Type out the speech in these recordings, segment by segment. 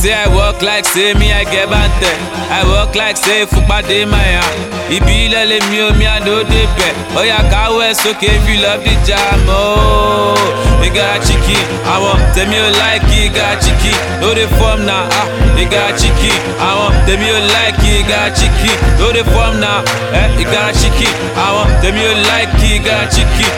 say I walk like say me I get bante. I walk like say fupa de my Ibi lele me I know the bet. Oh yeah, car west okay if you love the jam. Oh, you got chicky. I want tell me you like it, got chicky. Know the form now, you got chicky. I want tell me you like it, got chicky. Know the form now, you got chicky. I want tell me you like it, got chicky.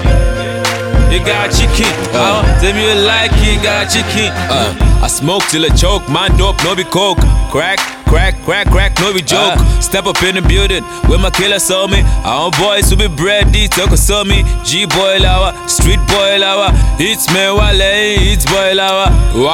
You got chicken. Tell me you like it, got chicken. I smoke till I choke, man dope, no be coke. Crack, no be joke. Step up in the building with my killer saw me. Our boys who be bready, talk saw me. G-boy lawa, street boy lawa. It's me wale, it's boy lawa.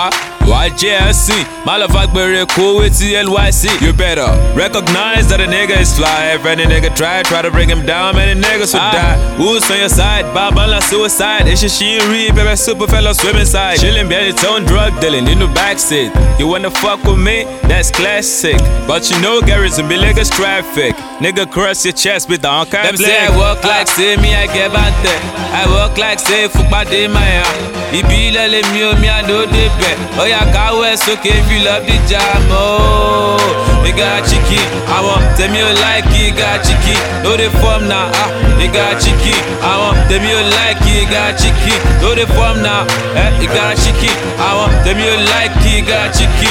YJC, Malafakberry, cool with NYC. You better recognize that a nigga is fly. If any nigga try to bring him down, many niggas would die. Who's on your side? Babala suicide. It's a she baby, super fellow swimming side. Chillin' behind its own drug dealing in the backseat. You wanna fuck with me? That's classic. But you know Gary's and be like a traffic. Nigga cross your chest with the uncut. Them say I walk like say me I get bante. I walk like say fupa de my Ibi lele me I know the bet. Oh yeah, car west okay if you love the jam. Oh, you got chicky. I want tell me you like it, got chicky. Know the form now, you got chicky. I want tell me you like it, got chicky. Know the form now, you got chicky. I want tell me you like it, got chicky.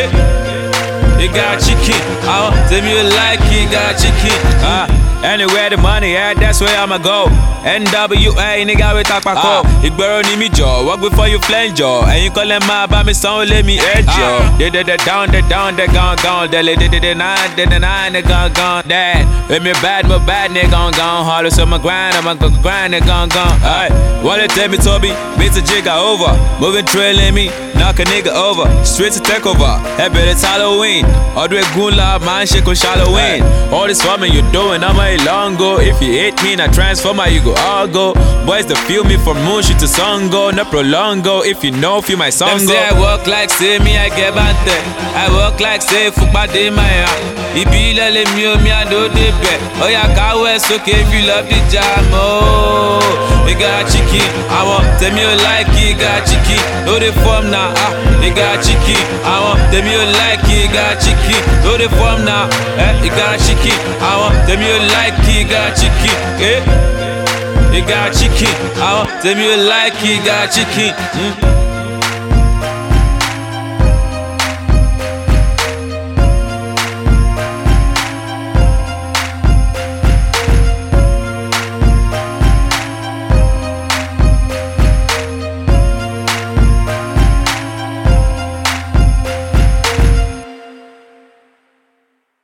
You got chicken. Tell me you like it, got chicken. Anywhere the money at, that's where I'ma go. NWA, nigga, we talk about code. It burrow need me jaw, walk before you flange jaw. And you call them my about me song, let me edge yo. They down, they gone. They nine, they gone. That, with me bad, nigga, gone. Harder, so my grind, I'ma go grind, they gone. Alright, what they tell me, Toby? Beats a jigger over. Moving trailing me, knock a nigga over. Streets to take over. That bet it's Halloween. All the way gula, man, shake on Halloween. All this farming you doing, I'm a long go. If you hate me, I transformer, you go all go. Boys that feel me from motion to song go, no prolongo. If you know, feel my song go. Them say I walk like say me I get bante. I walk like say fupa de my Ibi lele me I know the bet. Oh yeah, car west okay if you love the jam. Oh, you got chicky. I want tell me you like it, got chicky. Know the form now, you got chicky. I want tell me you like it, got chicky. Know the form now, you got chicky. I want tell me you like it, got chicky. You got chicken. Tell me you like it, got chicken.